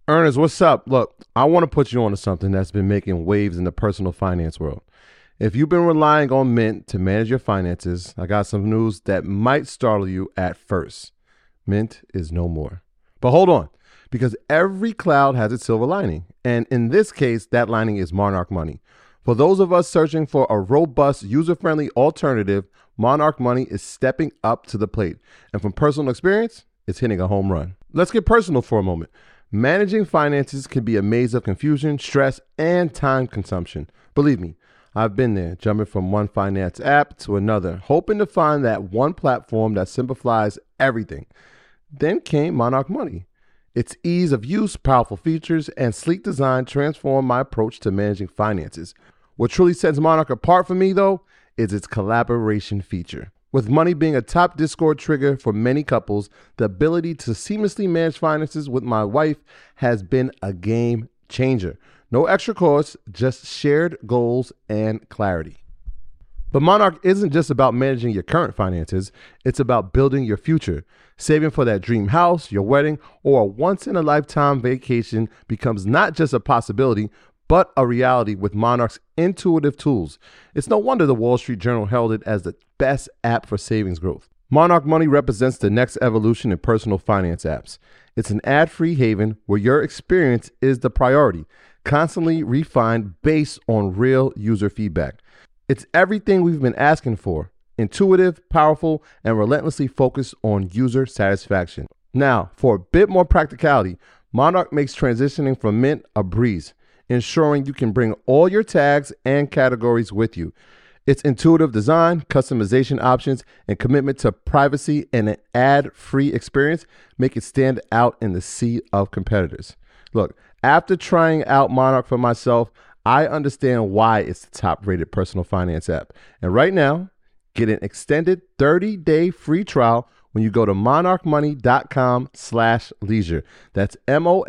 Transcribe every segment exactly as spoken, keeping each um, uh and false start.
Ernest, what's up? Look, I want to put you on to something that's been making waves in the personal finance world. If you've been relying on Mint to manage your finances, I got some news that might startle you at first. Mint is no more. But hold on, because every cloud has its silver lining. And in this case, that lining is Monarch Money. For those of us searching for a robust, user-friendly alternative, Monarch Money is stepping up to the plate. And from personal experience, it's hitting a home run. Let's get personal for a moment. Managing finances can be a maze of confusion, stress, and time consumption. Believe me, I've been there, jumping from one finance app to another, hoping to find that one platform that simplifies everything. Then came Monarch Money. Its ease of use, powerful features, and sleek design transformed my approach to managing finances. What truly sets Monarch apart for me, though, is its collaboration feature. With Money being a top Discord trigger for many couples, the ability to seamlessly manage finances with my wife has been a game changer. No extra costs, just shared goals and clarity. But Monarch isn't just about managing your current finances, it's about building your future. Saving for that dream house, your wedding, or a once-in-a-lifetime vacation becomes not just a possibility, but a reality with Monarch's intuitive tools. It's no wonder the Wall Street Journal held it as the best app for savings growth. Monarch Money represents the next evolution in personal finance apps. It's an ad-free haven where your experience is the priority, constantly refined based on real user feedback. It's everything we've been asking for: intuitive, powerful, and relentlessly focused on user satisfaction. Now, for a bit more practicality, Monarch makes transitioning from Mint a breeze, ensuring you can bring all your tags and categories with you. Its intuitive design, customization options, and commitment to privacy and an ad-free experience make it stand out in the sea of competitors. Look, after trying out Monarch for myself, I understand why it's the top-rated personal finance app. And right now, get an extended thirty-day free trial when you go to monarchmoney.com slash leisure. That's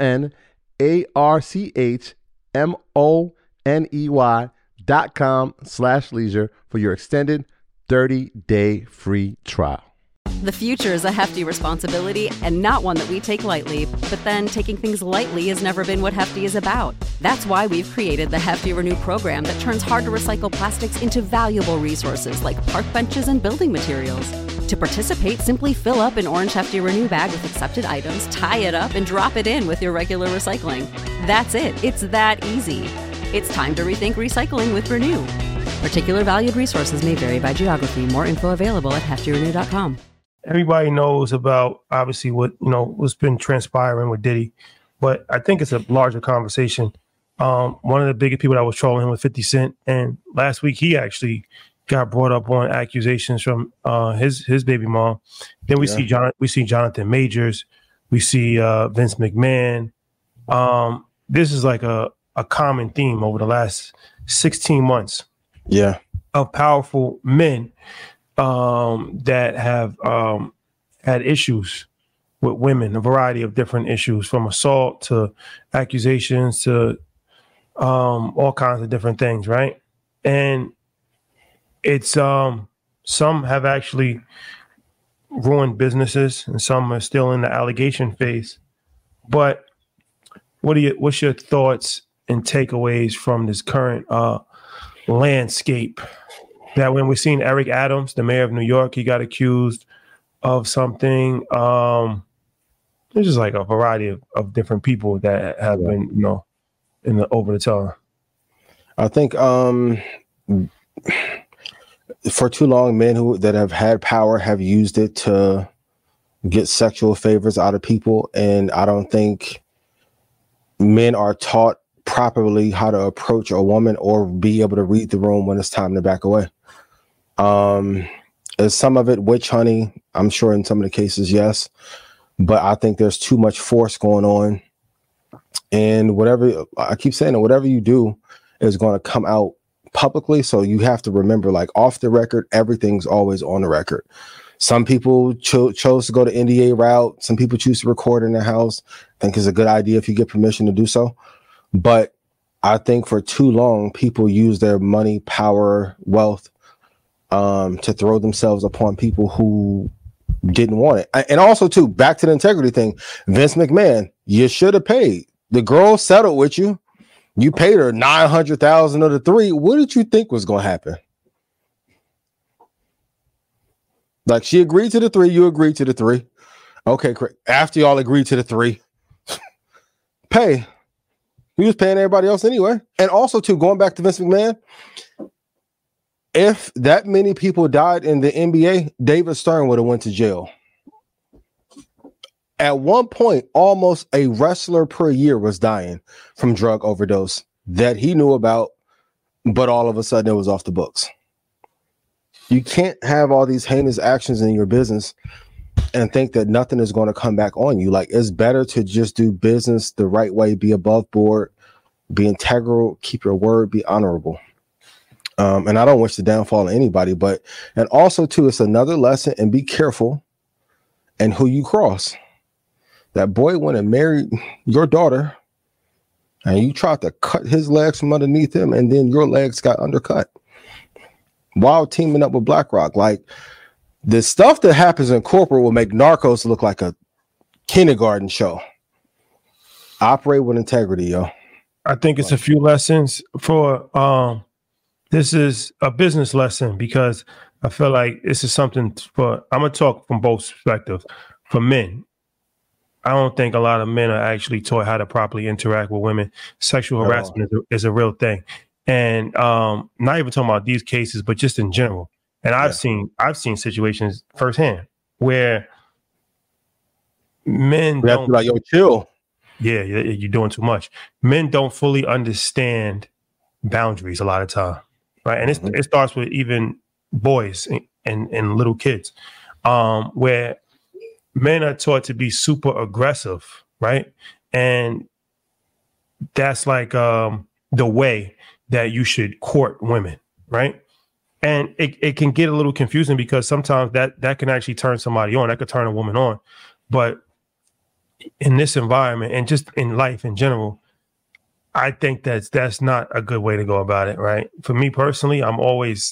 M-O-N-A-R-C-H M-O-N-E-Y dot com slash leisure for your extended thirty-day free trial. The future is a hefty responsibility and not one that we take lightly, but then taking things lightly has never been what Hefty is about. That's why we've created the Hefty Renew program that turns hard-to-recycle plastics into valuable resources like park benches and building materials. To participate, simply fill up an orange Hefty Renew bag with accepted items, tie it up, and drop it in with your regular recycling. That's it. It's that easy. It's time to rethink recycling with Renew. Particular valued resources may vary by geography. More info available at hefty renew dot com. Everybody knows about, obviously, what, you know, what's been transpiring with Diddy, but I think it's a larger conversation. Um, one of the biggest people that was trolling him was fifty Cent, and last week he actually got brought up on accusations from uh, his his baby mom. Then we yeah. see John, we see Jonathan Majors, we see uh, Vince McMahon. Um, this is like a a common theme over the last sixteen months. Yeah, of powerful men um, that have um, had issues with women, a variety of different issues, from assault to accusations to um, all kinds of different things, right? And it's um, some have actually ruined businesses, and some are still in the allegation phase. But what do you? What's your thoughts and takeaways from this current uh, landscape? That when we're seeing Eric Adams, the mayor of New York, he got accused of something. Um, there's just like a variety of, of different people that have yeah. been, you know, in the over the top. I think um, for too long, men who that have had power have used it to get sexual favors out of people, and I don't think men are taught properly how to approach a woman or be able to read the room when it's time to back away. Um, is some of it witch hunting? I'm sure in some of the cases, yes, but I think there's too much force going on, and whatever I keep saying, whatever you do is going to come out publicly. So you have to remember, like, off the record, everything's always on the record. Some people cho- chose to go the N D A route. Some people choose to record in their house. I think it's a good idea if you get permission to do so. But I think for too long, people use their money, power, wealth um, to throw themselves upon people who didn't want it. And also, too, back to the integrity thing, Vince McMahon, you should have paid. The girl settled with you. You paid her nine hundred thousand of the three. What did you think was going to happen? Like, she agreed to the three. You agreed to the three. Okay, great. After y'all agreed to the three, pay. We was paying everybody else anyway. And also, too, going back to Vince McMahon, if that many people died in the N B A, David Stern would have went to jail. At one point, almost a wrestler per year was dying from drug overdose that he knew about, but all of a sudden it was off the books. You can't have all these heinous actions in your business and think that nothing is going to come back on you. Like, it's better to just do business the right way, be above board, be integral, keep your word, be honorable. Um, and I don't wish the downfall of anybody, but, and also too, it's another lesson, and be careful and who you cross. That boy went and married your daughter and you tried to cut his legs from underneath him, and then your legs got undercut while teaming up with BlackRock. Like, the stuff that happens in corporate will make Narcos look like a kindergarten show. Operate with integrity, yo. I think it's a few lessons for, um, this is a business lesson, because I feel like this is something for, I'm going to talk from both perspectives. For men, I don't think a lot of men are actually taught how to properly interact with women. Sexual harassment is a, is a real thing. And um, not even talking about these cases, but just in general. And I've yeah. seen I've seen situations firsthand where men we don't like, yo, chill. Yeah, you're doing too much. Men don't fully understand boundaries a lot of time, right? And mm-hmm. it, it starts with even boys and, and, and little kids, um, where men are taught to be super aggressive, right? And that's like um, the way that you should court women, right? And it, it can get a little confusing, because sometimes that that can actually turn somebody on. That could turn a woman on. But in this environment, and just in life in general, I think that's that's not a good way to go about it, right? For me personally, I'm always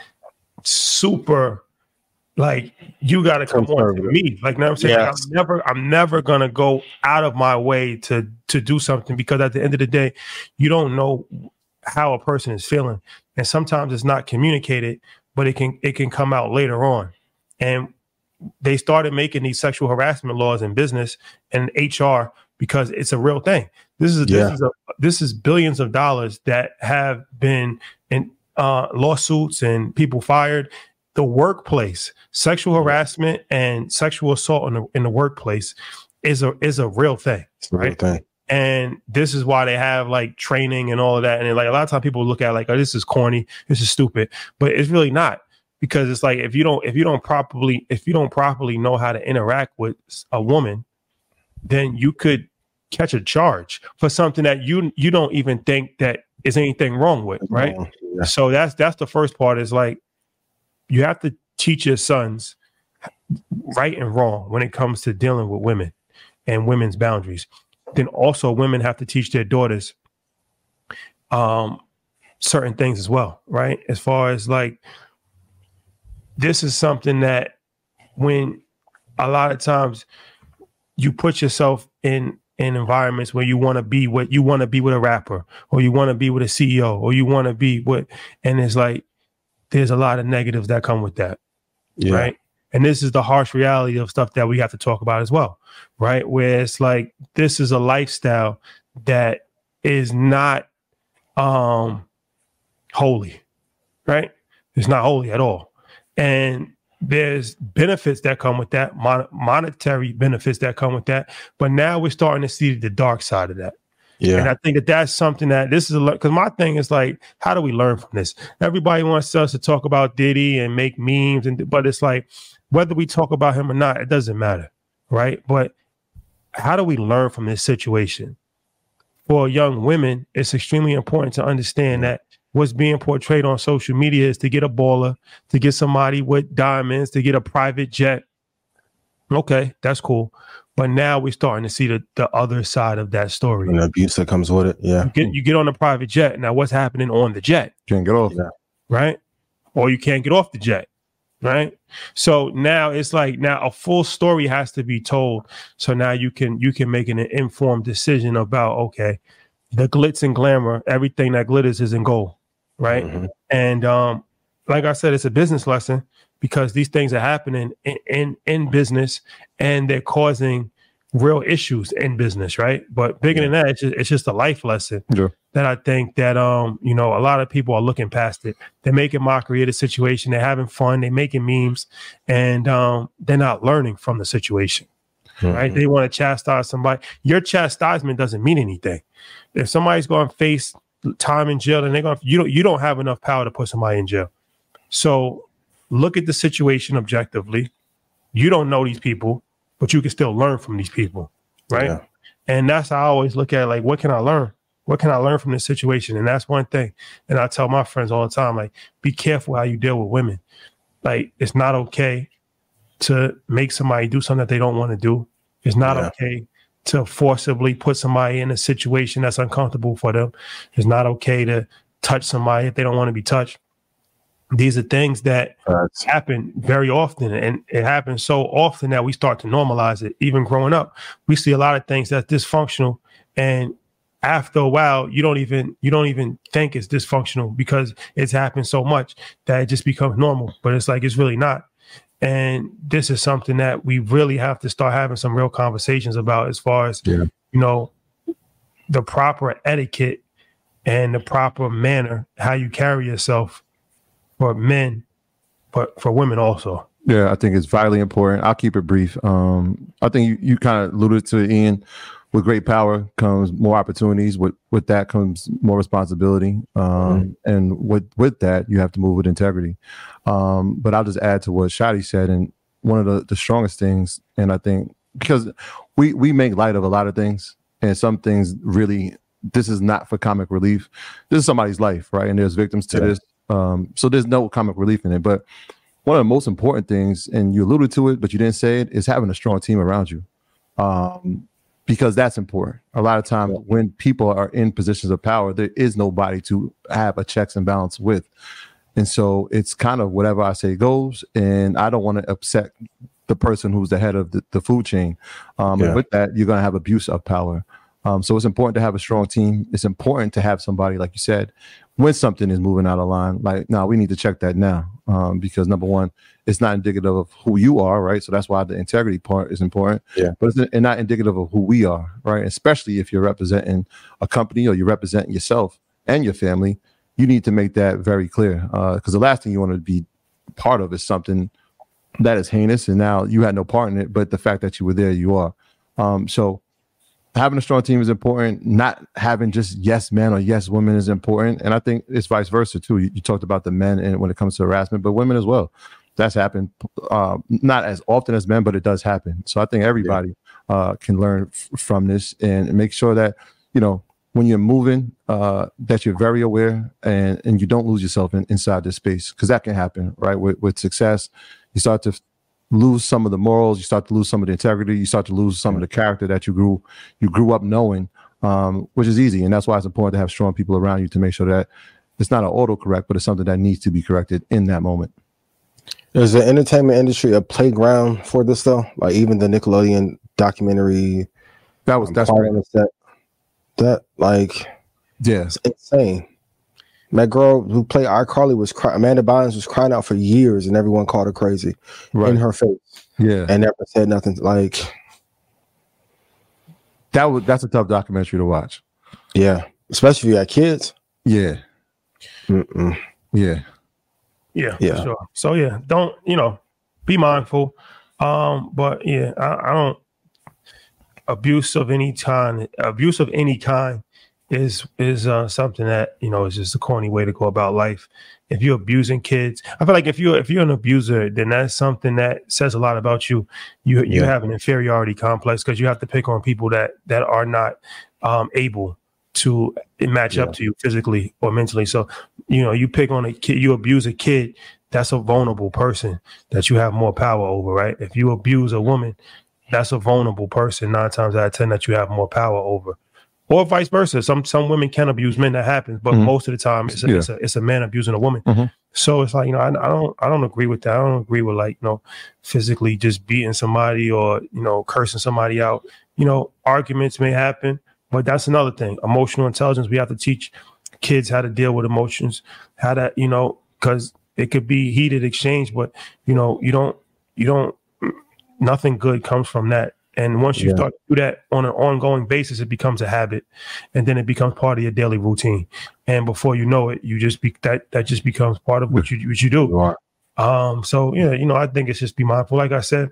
super like, you got to come on to me. Like, you know what I'm saying? Yes. Like, I'm never, I'm never gonna go out of my way to to do something, because at the end of the day, you don't know how a person is feeling, and sometimes it's not communicated, but it can it can come out later on. And they started making these sexual harassment laws in business and H R because it's a real thing. This is yeah. this is a this is billions of dollars that have been in uh, lawsuits and people fired. The workplace, sexual harassment and sexual assault in the, in the workplace is a is a real thing, right? Real thing. And this is why they have like training and all of that. And like a lot of times people look at it like, oh, this is corny, this is stupid, but it's really not, because it's like, if you don't if you don't properly if you don't properly know how to interact with a woman, then you could catch a charge for something that you you don't even think that is anything wrong with, right? Yeah. So that's that's the first part, is like, you have to teach your sons right and wrong when it comes to dealing with women and women's boundaries. Then also women have to teach their daughters um, certain things as well, right? As far as like, this is something that when a lot of times you put yourself in in environments where you want to be what you want to be with a rapper, or you want to be with a C E O, or you want to be with, and it's like, there's a lot of negatives that come with that, yeah. right? And this is the harsh reality of stuff that we have to talk about as well, right? Where it's like, this is a lifestyle that is not um, holy, right? It's not holy at all. And there's benefits that come with that, mon- monetary benefits that come with that. But now we're starting to see the dark side of that. Yeah. And I think that that's something that this is, because my thing is like, how do we learn from this? Everybody wants us to talk about Diddy and make memes, and but it's like, whether we talk about him or not, it doesn't matter, right? But how do we learn from this situation? For young women, it's extremely important to understand that what's being portrayed on social media is to get a baller, to get somebody with diamonds, to get a private jet. Okay, that's cool. But now we're starting to see the, the other side of that story. And the abuse that comes with it. Yeah. You get, you get on a private jet. Now what's happening on the jet? Can't get off. Right? Or you can't get off the jet. right? So now it's like now a full story has to be told. So now you can you can make an informed decision about, okay, the glitz and glamour, everything that glitters isn't gold, right? Mm-hmm. And um, like I said, it's a business lesson because these things are happening in, in, in business and they're causing real issues in business, right? But bigger yeah. than that, it's just, it's just a life lesson yeah. that I think that, um, you know, a lot of people are looking past it. They're making mockery of the situation. They're having fun. They're making memes and um, they're not learning from the situation, mm-hmm. right? They want to chastise somebody. Your chastisement doesn't mean anything. If somebody's going to face time in jail, then they're going to, you don't, you don't have enough power to put somebody in jail. So look at the situation objectively. You don't know these people, but you can still learn from these people, right? Yeah. And that's how I always look at it, like, what can I learn? What can I learn from this situation? And that's one thing. And I tell my friends all the time, like, be careful how you deal with women. Like, it's not okay to make somebody do something that they don't want to do. It's not yeah. okay to forcibly put somebody in a situation that's uncomfortable for them. It's not okay to touch somebody if they don't want to be touched. These are things that That's... happen very often, and it happens so often that we start to normalize it. Even growing up, we see a lot of things that's dysfunctional, and after a while, you don't even you don't even think it's dysfunctional because it's happened so much that it just becomes normal. But it's like it's really not. And this is something that we really have to start having some real conversations about, as far as yeah. you know, the proper etiquette and the proper manner, how you carry yourself. For men, but for women also. Yeah, I think it's vitally important. I'll keep it brief. Um, I think you, you kind of alluded to it, Ian. With great power comes more opportunities. With with that comes more responsibility. Um, mm-hmm. And with with that, you have to move with integrity. Um, but I'll just add to what Shadi said. And one of the, the strongest things, and I think because we we make light of a lot of things, and some things really, this is not for comic relief. This is somebody's life, right? And there's victims to yeah. this. Um, so there's no comic relief in it. But one of the most important things, and you alluded to it, but you didn't say it, is having a strong team around you. Um, because that's important. A lot of times yeah. when people are in positions of power, there is nobody to have a checks and balance with. And so it's kind of whatever I say goes. And I don't want to upset the person who's the head of the, the food chain. Um, yeah. And with that, you're going to have abuse of power. Um, so it's important to have a strong team. It's important to have somebody, like you said, when something is moving out of line, like, no, we need to check that now. Um, because number one, it's not indicative of who you are, right? So that's why the integrity part is important. Yeah. But it's not indicative of who we are, right? Especially if you're representing a company or you're representing yourself and your family, you need to make that very clear. Uh, because the last thing you want to be part of is something that is heinous, and now you had no part in it, but the fact that you were there, you are. Um, so having a strong team is important. Not having just yes men or yes women is important. And I think it's vice versa too. You, you talked about the men and when it comes to harassment, but women as well. That's happened. Uh, not as often as men, but it does happen. So I think everybody yeah. uh, can learn f- from this and make sure that, you know, when you're moving, uh, that you're very aware and, and you don't lose yourself in, inside this space, because that can happen, right? With, with success, you start to f- lose some of the morals, you start to lose some of the integrity, you start to lose some of the character that you grew you grew up knowing, um, which is easy. And that's why it's important to have strong people around you to make sure that it's not an autocorrect, but it's something that needs to be corrected in that moment. Is the entertainment industry a playground for this though? Like even the Nickelodeon documentary, that was um, that's that, that like yeah, it's insane. That girl who played iCarly was cry- Amanda Bynes was crying out for years, and everyone called her crazy right. in her face. Yeah, and never said nothing. Like that was that's a tough documentary to watch. Yeah, especially if you got kids. Yeah, Mm-mm. yeah, yeah, yeah. For sure. So yeah, don't you know? Be mindful. Um, but yeah, I, I don't abuse of any kind. Abuse of any kind. is is uh, something that, you know, is just a corny way to go about life. If you're abusing kids, I feel like if you're if you're an abuser, then that's something that says a lot about you. You you yeah. have an inferiority complex because you have to pick on people that that are not um, able to match yeah. up to you physically or mentally. So, you know, you pick on a kid, you abuse a kid, that's a vulnerable person that you have more power over, right? If you abuse a woman, that's a vulnerable person nine times out of ten that you have more power over. or vice versa. Some some women can abuse men. That happens, but Mhm. most of the time, it's a, Yeah. it's a it's a man abusing a woman. Mhm. So it's like, you know, I, I don't I don't agree with that. I don't agree with like, you know, physically just beating somebody or, you know, cursing somebody out. You know, arguments may happen, but that's another thing. Emotional intelligence. We have to teach kids how to deal with emotions, how to, you know, because it could be heated exchange, but you know, you don't you don't nothing good comes from that. And once you Yeah. start to do that on an ongoing basis, it becomes a habit, and then it becomes part of your daily routine. And before you know it, you just be that that just becomes part of what you what you do. You are. Um, so yeah, you know, I think it's just be mindful. Like I said,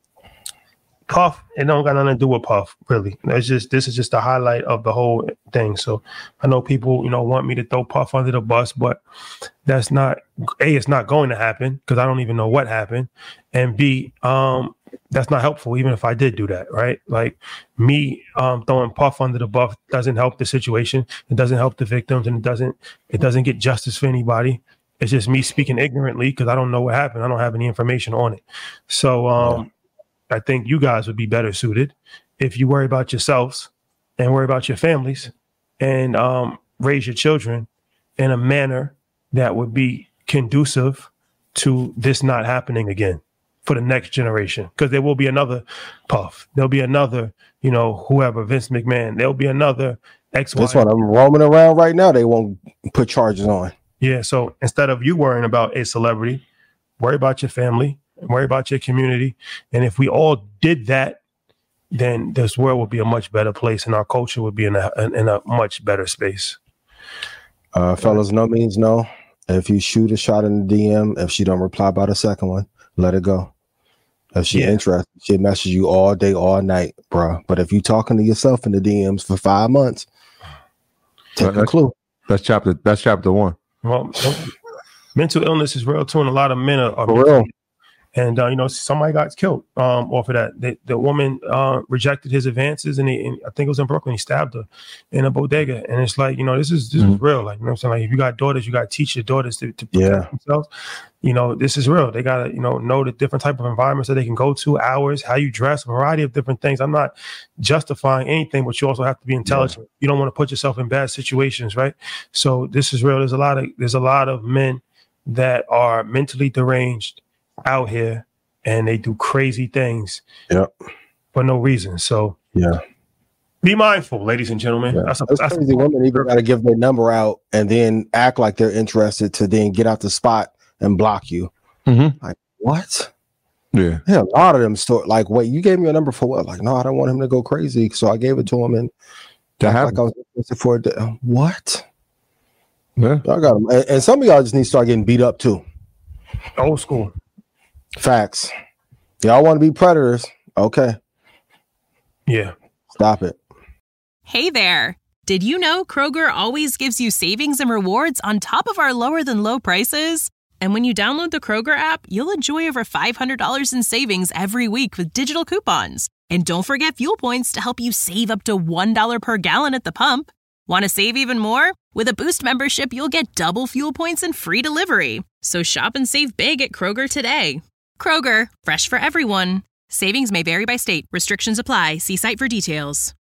Puff, it don't got nothing to do with Puff, really. It's just this is just the highlight of the whole thing. So I know people, you know, want me to throw Puff under the bus, but that's not A, it's not going to happen because I don't even know what happened. And B, um, that's not helpful, even if I did do that, right? Like me um throwing Puff under the bus doesn't help the situation. It doesn't help the victims, and it doesn't it doesn't get justice for anybody. It's just me speaking ignorantly because I don't know what happened. I don't have any information on it. So um I think you guys would be better suited if you worry about yourselves and worry about your families and um, raise your children in a manner that would be conducive to this not happening again for the next generation. Because there will be another Puff. There'll be another, you know, whoever, Vince McMahon. There'll be another X, That's Y. what I'm roaming around right now. They won't put charges on. Yeah. So instead of you worrying about a celebrity, worry about your family. Worry about your community. And if we all did that, then this world would be a much better place and our culture would be in a, in a much better space. Uh, fellas, no means no. If you shoot a shot in the D M, if she don't reply by the second one, let it go. If she Yeah. interested, she message you all day, all night, bro. But if you talking to yourself in the D Ms for five months, take Well, a clue. That's chapter. That's chapter one. Well, mental illness is real too, and a lot of men are, are For real. And, uh, you know, somebody got killed um, off of that. The, the woman uh, rejected his advances, and, he, and I think it was in Brooklyn. He stabbed her in a bodega. And it's like, you know, this is this Mhm. is real. Like, you know what I'm saying? Like, if you got daughters, you got to teach your daughters to, to protect Yeah. themselves. You know, this is real. They got to, you know, know the different type of environments that they can go to, hours, how you dress, a variety of different things. I'm not justifying anything, but you also have to be intelligent. You don't want to put yourself in bad situations, right? So this is real. There's a lot of there's a lot of men that are mentally deranged out here, and they do crazy things Yep. for no reason. So Yeah. be mindful, ladies and gentlemen. Yeah. That's a, That's that's crazy. Women even got to give their number out and then act like they're interested to then get out the spot and block you. Mm-hmm. Like, what? Yeah. Yeah, a lot of them store like, wait, you gave me a number for what? Like, no, I don't want him to go crazy, so I gave it to him and That act happens. like I was interested for it. To, what? Yeah. I got them, and, and some of y'all just need to start getting beat up too. old school. Facts. Y'all want to be predators? Okay, Yeah. stop it. Hey there. Did you know Kroger always gives you savings and rewards on top of our lower than low prices? And when you download the Kroger app, you'll enjoy over five hundred dollars in savings every week with digital coupons. And don't forget fuel points to help you save up to one dollar per gallon at the pump. Want to save even more? With a Boost membership, you'll get double fuel points and free delivery. So shop and save big at Kroger today. Kroger, fresh for everyone. Savings may vary by state. Restrictions apply. See site for details.